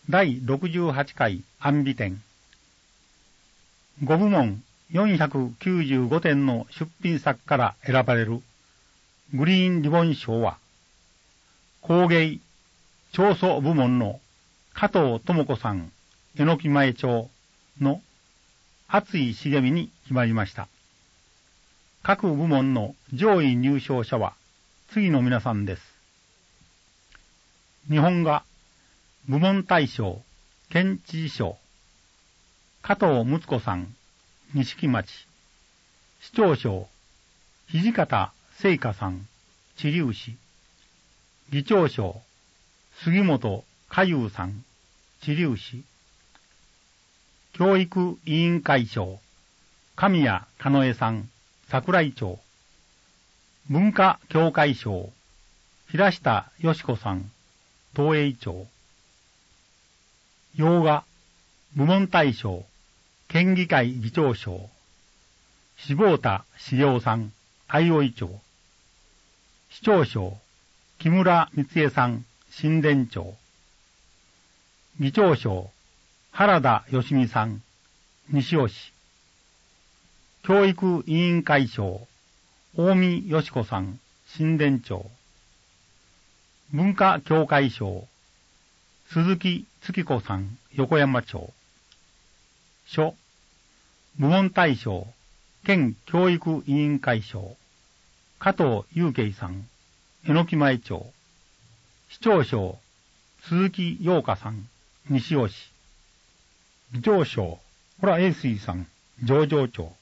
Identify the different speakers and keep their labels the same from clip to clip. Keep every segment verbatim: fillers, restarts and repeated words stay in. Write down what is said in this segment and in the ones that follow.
Speaker 1: だいろくじゅうはちかい安美展。ごぶもんよんひゃくきゅうじゅうごてんの出品作から選ばれるグリーンリボン賞は、工芸彫塑部門の加藤智子さん、榎木前町の厚井茂美に決まりました。各部門の上位入賞者は次の皆さんです。日本画部門大賞県知事賞、加藤睦子さん、錦町。市長賞土方聖華さん、知立市。議長賞杉本佳雄さん、知立市。教育委員会賞神谷加納恵さん、桜井町。文化協会賞平下よし子さん、東栄町。洋画部門大賞県議会議長賞柴田茂雄さん、相生町。市長賞木村光恵さん、新田町。議長賞原田義美さん、西尾市。教育委員会賞大見よし子さん、新田町。文化協会賞鈴木月子さん、横山町。書部門大賞県教育委員会賞加藤祐慶さん、榎木前町。市長賞鈴木陽香さん、西尾市。議長賞洞栄水さん、上城町。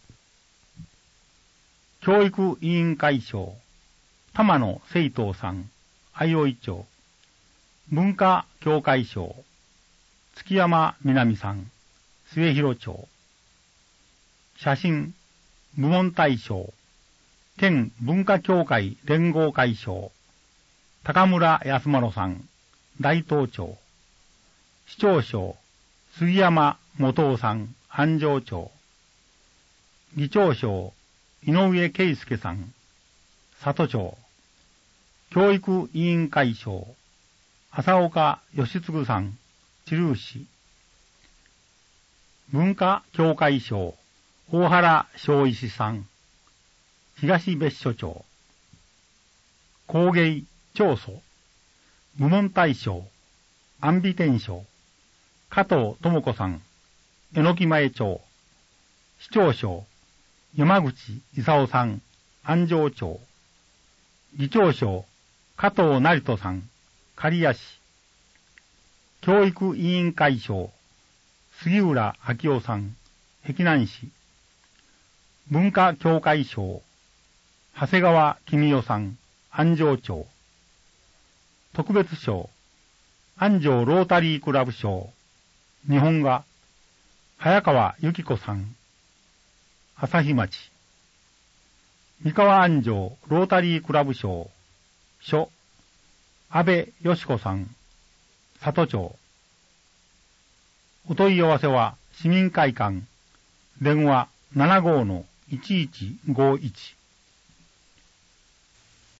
Speaker 1: 教育委員会賞玉野聖東さん、相生町。文化協会賞月山南さん、末広町。写真部門大賞県文化協会連合会賞高村康丸さん、大東町。市長賞杉山元夫さん、安城町。議長賞井上圭介さん、里町。教育委員会賞浅岡義嗣さん、知立市。文化協会賞大原正石さん、東別所町。工芸彫塑部門大賞安美展賞加藤智子さん、榎木前町。市長賞山口勲さん、安城町。議長賞加藤成人さん、刈谷市。教育委員会賞杉浦昭夫さん、碧南市。文化協会賞長谷川公代さん、安城町。特別賞安城ロータリークラブ賞日本画早川由紀子さん、朝日町。三河安城ロータリークラブ賞書安倍よし子さん、里町。お問い合わせは市民会館電話 ななごーのいちいちごいち